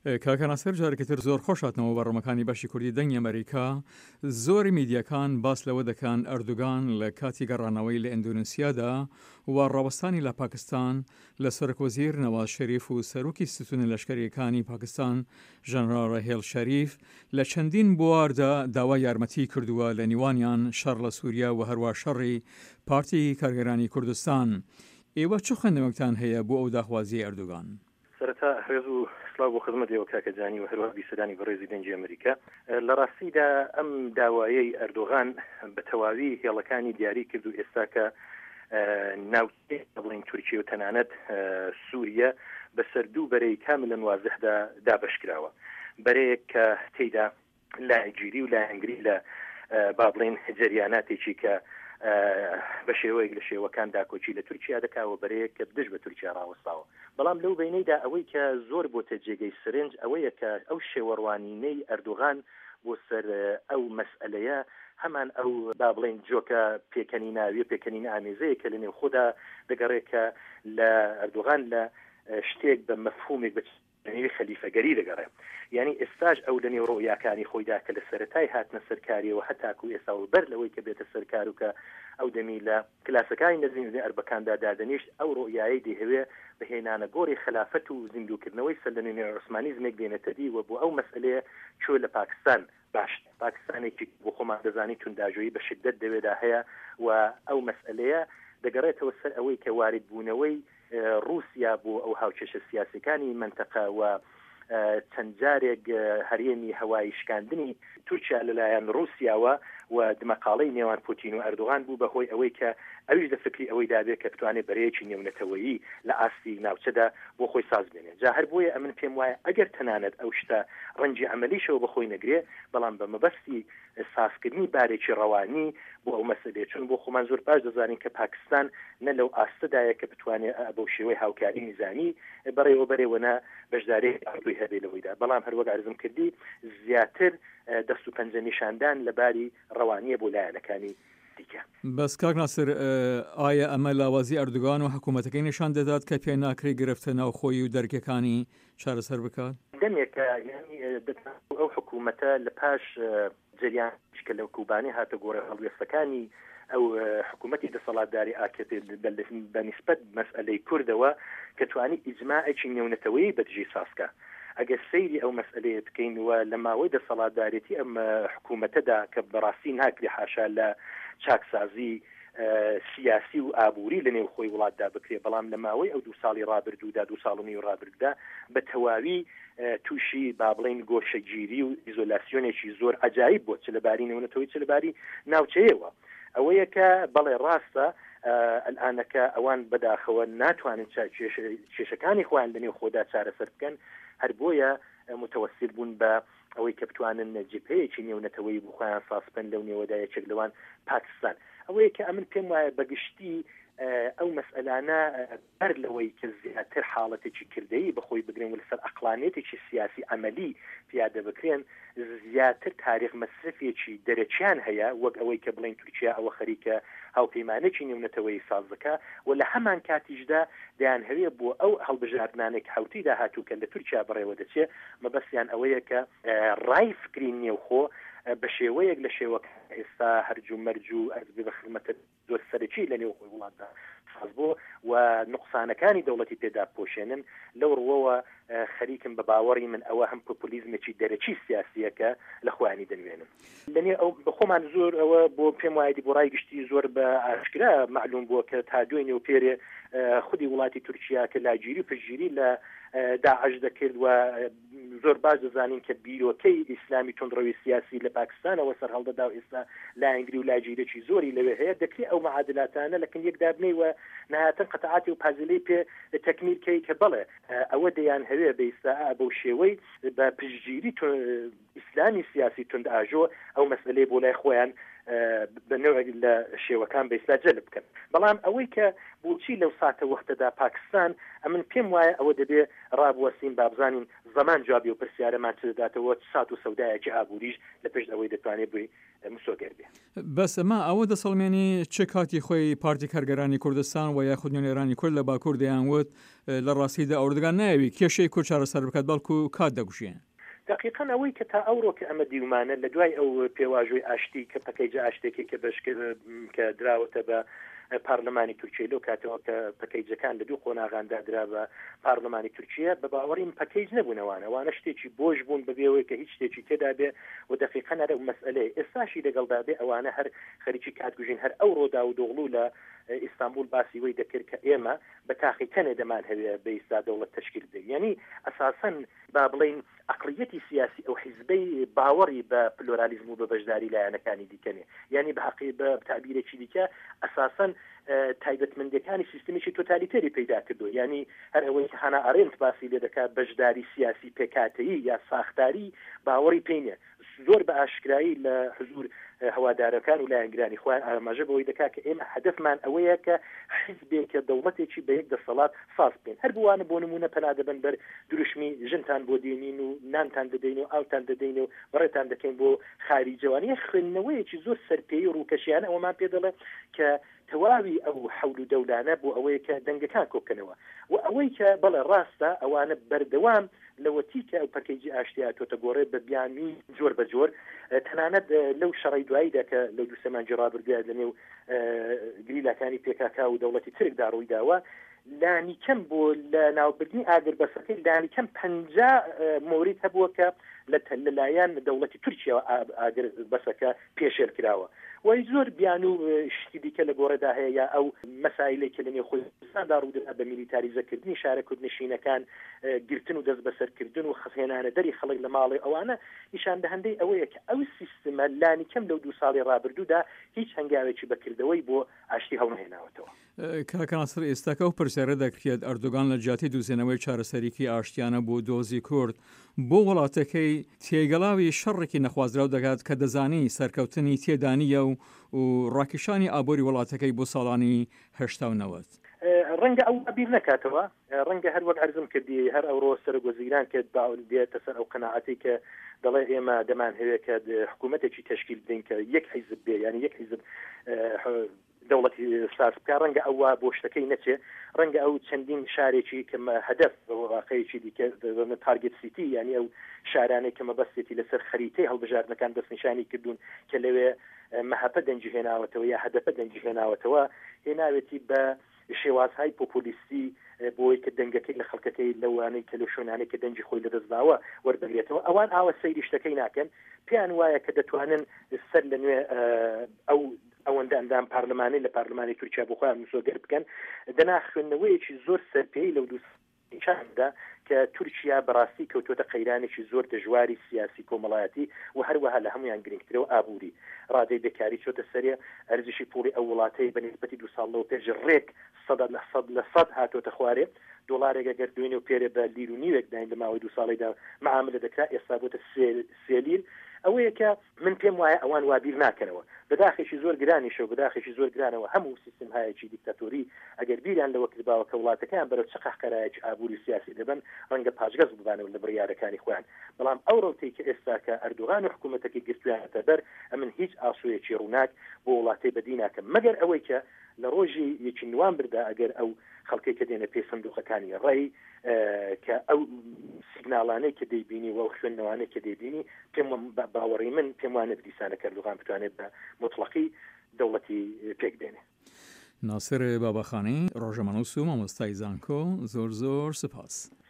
کاکە ناسر جارێکتر زۆر خۆشاتنەوە بەڕۆمەکانی باشی کوردی دەنگی ئەمریکا زۆری میدیاکان باس لەوە دەکەن ئەردوگان لە کاتی گەڕانەوەی لە ئیندونیسیادا و ڕەوەستانی لە پاکستان لە سەرۆکوەزیر نەواز شەریف و سەرۆکی ستون لەشکریەکانی پاکستان ژەنەرال ڕەهێل شەریف لە چەندین بواردا داوای یارمەتی کردووە لە نیوانیان شەڕ لە سووریا و هەروە شەڕی پارتی کارگەرانی کوردستان. ئێوە چ خوێندنەوەکتان هەیە بۆ ئەو داخوازی ئەردوگان؟ سەرەتا هێز و سلااو بۆ خزمەتەوە کاکەجانی و هەروە بیسەدانی بەڕێزی دەنگی ئەمریکا. لە ڕاستیدا ئەم داوایەی ئەردۆغان بە تەواوی هێڵەکانی دیاری کرد و ئێستا کە ناوچەی بڵین تورکیە و تەنانەت سووریا بەسەر دوو بەرەی کاملەن وازحدا دابەشکراوە. بەرەیەک کە تێیدا لایگیری و لایەنگری لە با بڵین جەریاناتێکی کە بە شێوەیەک لە شێوەکان داکۆچی لە تورکیا دەکاوە بەرەیەک کە دژ بە تورکیا ڕاوەستاوە. بەڵام لەو بینەیدا ئەوەی کە زۆر بۆتە جێگەی سرنج ئەوەیە کە ئەو شێوەڕوانینەی ئەردوغان بۆ سەر ئەو مەسئلەیە هەمان ئەو با بڵین جۆکە پێکەنی ناویە پێکەنی ئامێزەیە کە لە نێو خۆدا دەگەڕێت کە لە ئەردوغان لە شتێک بە مەفهومێک بە خەلیفەگەری دەگەڕێت. یعنی ئێستاش ئەو لە نێو ڕۆیاکانی خۆیدا کە لە سەرەتای هاتنە سەرکاریەوە هەتاکو ئێستا و بەر لەوەی کە بێتە سەرکار و کە ئەو دەمی لە کلاسەکانی نەزیینی ئەربەکاندا دادەنیشت ئەو ڕۆیایی دەهەوێ بەهێنانە گۆڕی خلافەت و زیندوکردنەوەی سەردەمی عوسمانیزمێک دێنێتەدی و بۆ ئەو مەسئلەیە چۆ لە پاکستان باش پاکستانێکی بۆ خۆمان دەزانی تونداژۆیی بە شدت دەوێدا هەیە و ئەو مەسئلەیە دەگەڕێتەوە سەر ئەوەی کە وارد بوونەوەی رووسیا بۆ ئەو هاوچەشە سیاسەکانی منتەقە و چەند جارێک هەرێمی هەوایی شکاندنی تورکیا لەلایەن رووسیاوە و دمەقاڵەی نێوان پوتین و ئەردوغان بوو بەهۆی ئەوەی کە ئەویش دە فکری ئەوەی دابێت کە بتوانێت بەرەیەکی نێونەتەوەیی لە ئاستی ناوچەدا بۆ خۆی ساز بێنێت. جا هەر بۆیە ئەمن پێم وایە ئەگەر تەنانەت ئەو شتە ڕەنجی عەمەلیشەوە بەخۆی نەگرێ بەڵام بە مەبەستی سازکردنی بارێکی ڕەوانی بۆ ئەو مەسئلەیە چون بۆ خۆمان زۆر باش دەزانین کە پاکستان نە لەو ئاستەدایە کە بتوانێت بەو شێوەی هاوکاری نظامی بەڕێوەبەرێوە بەشدارەی ئەردوی هەبێ لەوەیدا. بەڵام هەروەک عەرزم کردی زیاتر دەست و پەنجە نیشاندان لەباری ڕەوانیە بۆ لایەنەکانی دیکە. بەس کاک ناسر ئایا ئەمە لاوازی ئەردوگان و حکوومەتەکەی نیشان دەدات کە پێ ناکرێ گرفتە ناوخۆی و دەرکەکانی چارەسەر بکات؟ دەمێکە ئەو حکوومەتە لە پاش جریان کە لەو کوبانی هاتە گۆڕە هەڵوێستەکانی ئەو حکوومەتی دەسەڵاتداری ئاکێت بەنسبەت مەسئلەی کوردەوە کە توانی ئیجماعێکی نێونەتەوەی بەدژی ساسکە. ئەگەر سەیری ئەو مەسئلەیە بکەین وە لە ماوەی دەسەڵاتدارێتی ئەم حکوومەتەدا کە بەڕاستی ناکری حاشا لە چاکسازی سیاسی و ئابووری لە نێو خۆی وڵاتدا بکرێ بەڵام لە ماوەی ئەو 2 ساڵی ڕابردوودا 2 ساڵی و ڕابردوودا بە تەواوی تووشی با بڵین گۆشەگیری و ئیزۆلاسیۆنێکی زۆر عەجایب بۆ چ لەباری نێونەتەوەی چ لەباری ناوچەیەوە. ئەوەیە کە بەڵێ ڕاستە ئەلانەکە ئەوان بەداخەوە ناتوانن کێشەکانی خۆیان لە نێو خۆدا چارەسەر بکەن هەر بۆیە متوەسل بوون بە ئەوەی کە بتوانن جبهەیەکی نێونەتەوەی بۆ خۆیان ساسپەن لەو نێوەدا یەکێک لەوان پاکستان. ئەوەیە کە ئەمن پێم وایە بەگشتی ئەو مەسئلانە بەر لەوەی کە زیاتر حاڵەتێکی کردەیی بەخۆی بگرێن و لەسەر ئەقلانێتێکی سیاسی عەمەلی پیادە بکرێن زیاتر تاریخ مەسرفێکی دەرەچیان هەیە وەک ئەوەی کە بڵین تورکیا ئەوە خەریکە هاوپەیمانێکی نێونەتەوەی ساز دەکا و لە هەمان کاتیشدا دەیان هەوێ بۆ ئەو هەڵبژاردنانێک هاوتیدا هاتوو کە لە تورکیا بڕێوە دەچێت مەبەستیان ئەوەیە کە ڕای فکری نێوخۆ بە شێوەیەک لە شێوەکە ئێستا هەرج و مەرج و ئەرزبێ بە خزمەتە زۆر سەرەکی لە نێو خۆی وڵاتدا ساز بۆ و نقصانەکانی دەوڵەتی پێدا پۆشێنن لەو ڕوەوە خەریکم بە باوەڕی من ئەوە هەم پۆپولیزمێکی دەرەچی سیاسیەکە لە خۆیانی دەنوێنن. لەنێ ئەو بەخۆمان زۆر ئەوە بۆ پێم وایە بۆ ڕای گشتی زۆر بە ئاشکرا معلوم بووە کە تا دوای نێوپێرێ خودی وڵاتی تورکیا کە لاگیری و پشگیری لە داعش دەکرد و زۆر باش دەزانین کە بیرۆکەی ئیسلامی تندڕەوی سیاسی لە پاکستانەوە سەر هەڵدەدا و ئێستا لایەنگری و لاگیرێکی زۆری لەوێ هەیە دەکرێت ئەو معادلاتانە لەکن یەکدا بنێ و نهاتن قەتەعاتی و پازلەی پێ تەکمیلکەی کە بەڵێ ئەوە دەیان هەوێ بە ئێستا بەو شێوەی بە پشگیری ئیسلامی سیاسی تند ئاژۆ ئەو مەسئلەی بۆ لای خۆیان بنەوەی لە شێوەکان بەئێستا جەلب بکەن. بەڵام ئەوەی کە بۆچی لەو ساتە وەختەدا پاکستان ئەمن پێم وایە ئەوە دەبێ ڕابوەسین بابزانین زەمان جوابی و پرسیارەمان چ دەداتەوە سات و سەودایەکی ئابووریش لە پێش ئەوەی دەتوانێت بووی مسۆگەر بێ. بەس ئەمە ئەوە دەسەڵمێنی چه کاتی خۆی پارتی کارگەرانی کوردستان و یاخود نوێنێرانی کورد لە باکوور دەیانوت لە ڕاستیدا ئەوردەگان ناوی کێشەی کورد چارەسەر بکات بەڵکو کات دەگوشێن. دقیقاً ئەوەی کە تا ئەوڕۆ کە ئەمە دیومانە لە دوای ئەو پێواژوی ئاشتی کە پەکەیجە ئاشتێکی کە کە دراوەتە بە پارلمانی تورکیە لەو کاتەوە کە پەکەیجەکان لە دوو قۆناغاندا درا بە پارلمانی تورکیە بە باوەڕیم پەکەیج نەبوونەوانە شتێکی بۆش بوون ببێەوەی کە هیچ شتێکی تێدا بێ و دقیقاً هەر ئەو مەسئلەیە ئێستاشی لەگەڵدا بێ ئەوانە هەر خەریکی کاتگوژین هەر ئەو ڕۆدا و دۆغڵوو لە ئیستانبول باسی وی دەکرد کە ئێمە بە تاقی تەنێ دەمان هەوێ بە ئیستا دەوڵەت تشکیل بدەین یعنی ئەساساً با بڵین عقلیەتی سیاسی ئەو حیزبەی باوەڕی بە پلۆرالیزم و بە بەشداری لایەنەکانی دیکەنێ یعنی بە تعبیرێکی دیکە ئەساساً تایبەتمەندەکانی سیستمیکی تۆتالیتەری پەیدا کردو یعنی هەر ئەوەی کە هانا ئەرێنت باسی لێ دەکات بەشداری سیاسی پێکاتەیی یا ساختاری باوەڕی پێینێ زۆر بە ئاشکرایی لە حزور هەوادارەکان و لایەنگرانی خۆیان ئاماژە بەوەی دەکات کە ئێمە هەدەفمان ئەوەیە کە حیزبێکە دەوڵەتێکی بە یەک دەسەڵات ساز بێن هەر بوانە بۆ نمونە پەنادەبن بەر دروشمی ژنتان بۆ دێنین و نانتان دەدەین و ئاوتان دەدەین و بەڕێتان دەکەین بۆ خاریجەوانی خوێندنەوەیەکی زۆر سەرپێی و ڕووکەشیانە ئەومان پێ دەڵێ کە تەواوی ئەو حەول و دەولانە بۆ ئەوەیە کە دەنگەکان کۆبکەنەوە و ئەوەی کە بەڵێ ڕاستە ئەوانە بەردەوام لەوەتی کە ئەو پەکەیجی ئاشتیا تۆتە گۆڕێ بە بیانی جۆر بە جۆر تەنانەت لەو شەڕی دواییدا کە لەو دوو سەمانجی ڕابردووە لەنێو گریلاکانی پێکاکا و دەوڵەتی ترکدا ڕووی داوە لانی کەم بۆ لە ناوبردنی ئاگربەسەکەی لانی کەم 50 مۆرید هەبووە کە لەلایەن دەوڵەتی تورکیا ئاگربەسەکە پێشێل کراوە وای زۆر بیان و شتی دیکە لە گۆڕێدا هەیە یا ئەو مەسائلەی کە لەنێو خۆیاندا ڕوودەدا بە میلیتاریزەکردنی شارە کوردنشینەکان گرتن و دەست بەسەرکردن و خەسێنانە دەری خەڵک لە ماڵی ئەوانە نیشان دەهەندەی ئەوەیە کە ئەو سیستمە لانی کەم لەو 2 ساڵی ڕابردوودا هیچ هەنگاوێکی بەکردەوەی بۆ ئاشتی هەڵنهێناوەتەوە. کاکەناسر ئێستاکە و پرسیارە دەکرێت ئەردۆگان لە جیاتی دووزێنەوەی چارەسەریکی ئاشتیانە بۆ دۆزی کورد بۆ وڵاتەکەی تێگەڵاوی شەڕێکی نەخوازراو دەکات کە دەزانی سەرکەوتنی تێدانیە و ڕاکێشانی ئابووری وڵاتەکەی بۆ ساڵانی 1990. ڕەنگە ئەو بیر نکاتەوە ڕەنگە هەر وەک عرزم کردی هەر ئەوڕۆ سەرگۆزیران کە دێتە سەر ئەو قەناعەتی کە دەڵێ ئێمە دەمان هەوێت کە حکوومەتێکی تشکیل بدەین کە یەک حیزب بێ یعنی یەک حیزب دەوڵەتی سازبکە ڕەنگە ئەوە بۆ شتەکەی نەچێ ڕەنگە ئەو چەندین شارێکی کە هەدەف واقعەیەکی دیکە تارگێت سیتی یعنی ئەو شارانەی کە مەبەستێتی لەسەر خەریتەی هەڵبژاردنەکان دەستنیشانی کردوون کە لەوێ مەحەپە دەنجی هێناوەتەوە یا هەدەفە دەنجی هێناوەتەوە هێناوێتی بە شێوازهای پۆپولیستی بۆی کە دەنگەکەی لە خەڵکەکەی لەوانەی کە لە شوێنانەی کە دەنجی خۆی لەدەستداوە وەربگرێتەوە ئەوان ئاوە سەیری شتەکەی ناکەن پێیان وایە کە دەتوانن سەر لە نوێ ئەوەندە ئەندام پارلمانی لە پارلمانی تورکیا بۆ خۆیان مسۆگەر بکەن دەنا خوێندنەوەیەکی زۆر سەرپێی لەو دووچاندا کە تورکیا بەڕاستی کەوتۆتە قەیرانێکی زۆر دەژواری سیاسی کۆمەڵایەتی و هەروەها لە هەمویان گرنگترەوە ئابووری ڕادەی بێکاری چۆتە سەرێ ئەرزشی پوڵی ئەو وڵاتەی بە نسبەتی 2 ساڵ لەوە پێش ڕێک 100% هاتۆتە خوارێ دۆڵارێک ئەگەر دوێنێ و پێرێ بە لیر و نیوێک داین لە ماوەی 2 ساڵیدا معاملە دەکرا ئێستا بۆتە 3 لیر ئەوەیە کە من پێم وایە ئەوان وابیر ناکەنەوە بەداخێکی زۆر گرانیشە و بەداخێکی زۆر گرانەوە هەموو سیستم هایەکی دیکتاتۆری ئەگەر بیریان لەوە کردباوە کە وڵاتەکان بەرەو چ قەحقەرایەکی ئابووری سیاسی دەبن ڕەنگە پاشگەز ببانەوە لە بڕیارەکانی خۆیان بەڵام ئەو ڕۆتەی کە ئێستا کە ئەردوغان و حکوومەتەکەی گرتویانەتە بەر ئەمن هیچ ئاسوویەکی ڕووناک بۆ وڵاتی بەدی ناکەم مەگەر ئەوەی کە لە ڕۆژی یەکی نوان بردا ئەگەر ئەو خەڵکی کە دێنە پێی سندوقەکانی ڕێی کە ئەو سیگناڵانەی کە دەیبینی و خوێندنەوانەی کە دەیبینی پێم باوەڕی من پێم وانە دیسانە کەردوغان بتوانێت بە مطلقی دەوڵەتی پێک بێنێ. ناسر بابەخانی ڕۆژەمەنووس و مامۆستای زانکۆ زۆر سپاس.